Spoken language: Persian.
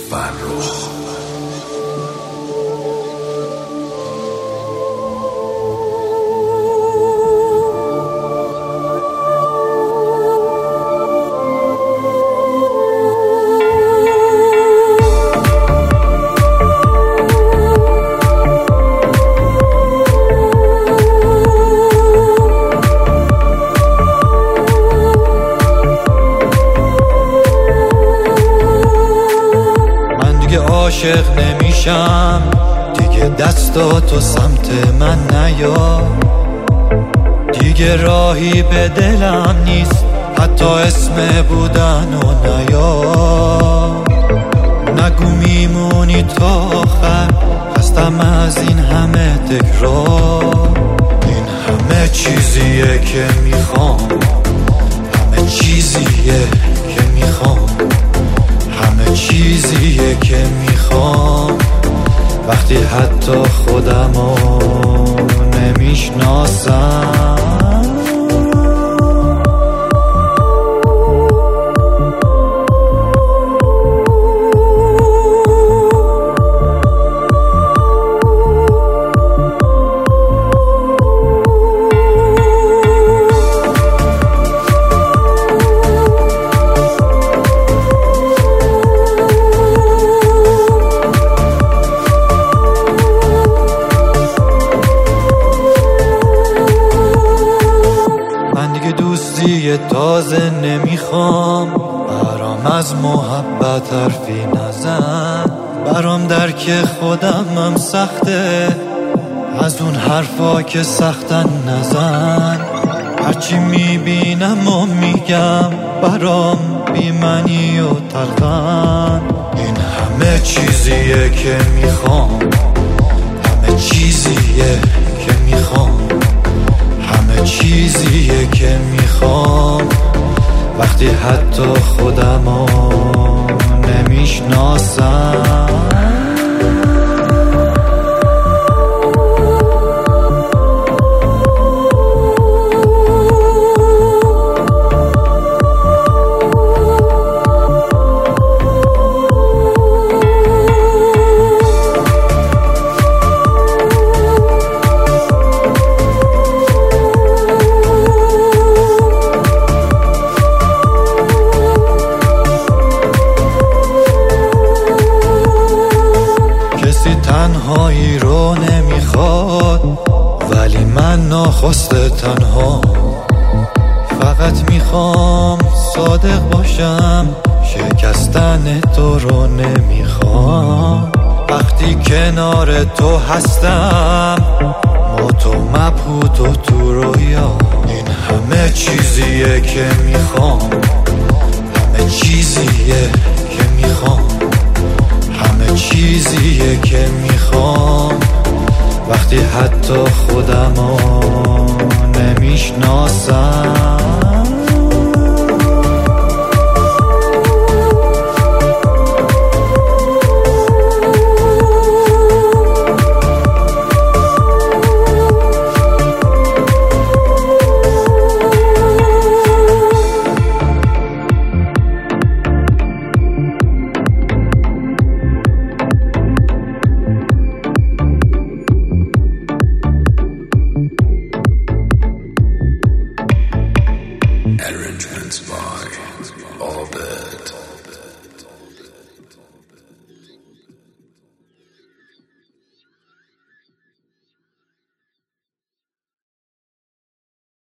فرخ. عاشق نمیشم دیگه، دستاتو سمت من نیا، دیگه راهی به دلم نیست حتی اسم بودن و نیا. نگو میمونی تا آخر، خستم از این همه تکرار. این همه چیزیه که میخوام، همه چیزیه که میخوام، همه چیزیه که میخوام. وقتی حتی خودمو نمیشناسم. دوستی تازه نمیخوام، برام از محبت حرفی نزن. برام درک خودمم سخته، از اون حرفا که سختن نزن. هرچی میبینم و میگم برام بی‌معنی و تلخن. این همه چیزیه که میخوام، همه چیزیه که میخوام، همه چیزیه که میخوام. وقتی حتی خودمو نمیشناسم. تنهایی رو نمیخواد، ولی من ناخواسته تنها. فقط میخوام صادق باشم، شکستن تو رو نمیخوام. وقتی کنار تو هستم مات و مبهوت و تو رویا. این همه چیزیه که میخوام، همه چیزیه که میخوام، همه چیزیه که میخوام. وقتی حتی خودمو نمیشناسم. Arrangements by Orbit.